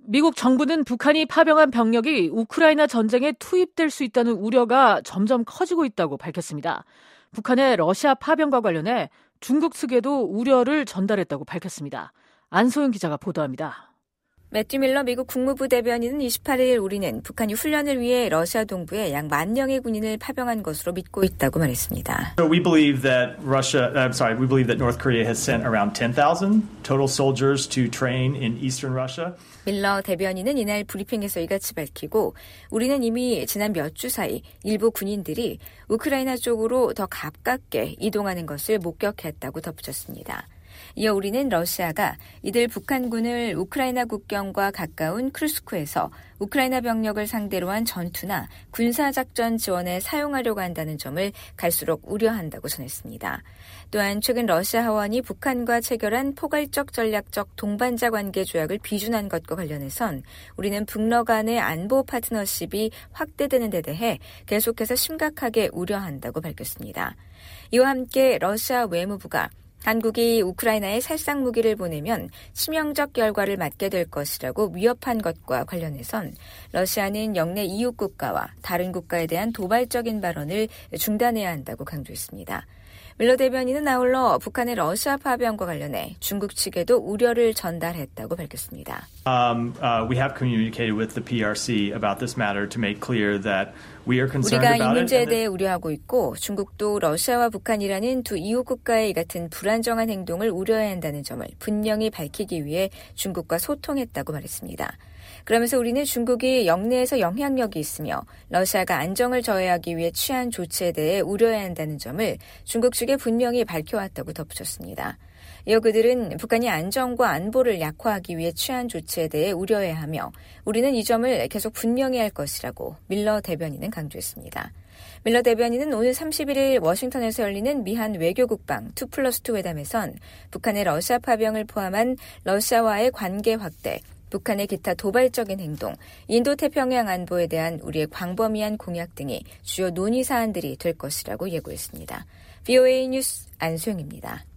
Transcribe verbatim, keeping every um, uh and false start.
미국 정부는 북한이 파병한 병력이 우크라이나 전쟁에 투입될 수 있다는 우려가 점점 커지고 있다고 밝혔습니다. 북한의 러시아 파병과 관련해 중국 측에도 우려를 전달했다고 밝혔습니다. 안소영 기자가 보도합니다. 매튜 밀러 미국 국무부 대변인은 이십팔일 우리는 북한이 훈련을 위해 러시아 동부에 약 만 명의 군인을 파병한 것으로 믿고 있다고 말했습니다. So we believe that Russia, I'm sorry, we believe that North Korea has sent around ten thousand total soldiers to train in eastern Russia. 밀러 대변인은 이날 브리핑에서 이같이 밝히고 우리는 이미 지난 몇 주 사이 일부 군인들이 우크라이나 쪽으로 더 가깝게 이동하는 것을 목격했다고 덧붙였습니다. 이어 우리는 러시아가 이들 북한군을 우크라이나 국경과 가까운 크루스크에서 우크라이나 병력을 상대로 한 전투나 군사작전 지원에 사용하려고 한다는 점을 갈수록 우려한다고 전했습니다. 또한 최근 러시아 하원이 북한과 체결한 포괄적 전략적 동반자 관계 조약을 비준한 것과 관련해선 우리는 북러 간의 안보 파트너십이 확대되는 데 대해 계속해서 심각하게 우려한다고 밝혔습니다. 이와 함께 러시아 외무부가 한국이 우크라이나에 살상 무기를 보내면 치명적 결과를 맞게 될 것이라고 위협한 것과 관련해선 러시아는 영내 이웃 국가와 다른 국가에 대한 도발적인 발언을 중단해야 한다고 강조했습니다. 밀러 대변인은 아울러 북한의 러시아 파병과 관련해 중국 측에도 우려를 전달했다고 밝혔습니다. Um, uh, we have communicated with the P R C about this matter to make clear that we are concerned 우리가 about 이 문제에 it. 대해 우려하고 있고 중국도 러시아와 북한이라는 두 이웃 국가의 이 같은 불안정한 행동을 우려해야 한다는 점을 분명히 밝히기 위해 중국과 소통했다고 말했습니다. 그러면서 우리는 중국이 영내에서 영향력이 있으며 러시아가 안정을 저해하기 위해 취한 조치에 대해 우려해야 한다는 점을 중국 측에 분명히 밝혀왔다고 덧붙였습니다. 이어 그들은 북한이 안정과 안보를 약화하기 위해 취한 조치에 대해 우려해야 하며 우리는 이 점을 계속 분명히 할 것이라고 밀러 대변인은 강조했습니다. 밀러 대변인은 오늘 삼십일일 워싱턴에서 열리는 미한 외교국방 투 플러스 투 회담에선 북한의 러시아 파병을 포함한 러시아와의 관계 확대, 북한의 기타 도발적인 행동, 인도태평양 안보에 대한 우리의 광범위한 공약 등이 주요 논의 사안들이 될 것이라고 예고했습니다. 브이오에이 뉴스 안소영입니다.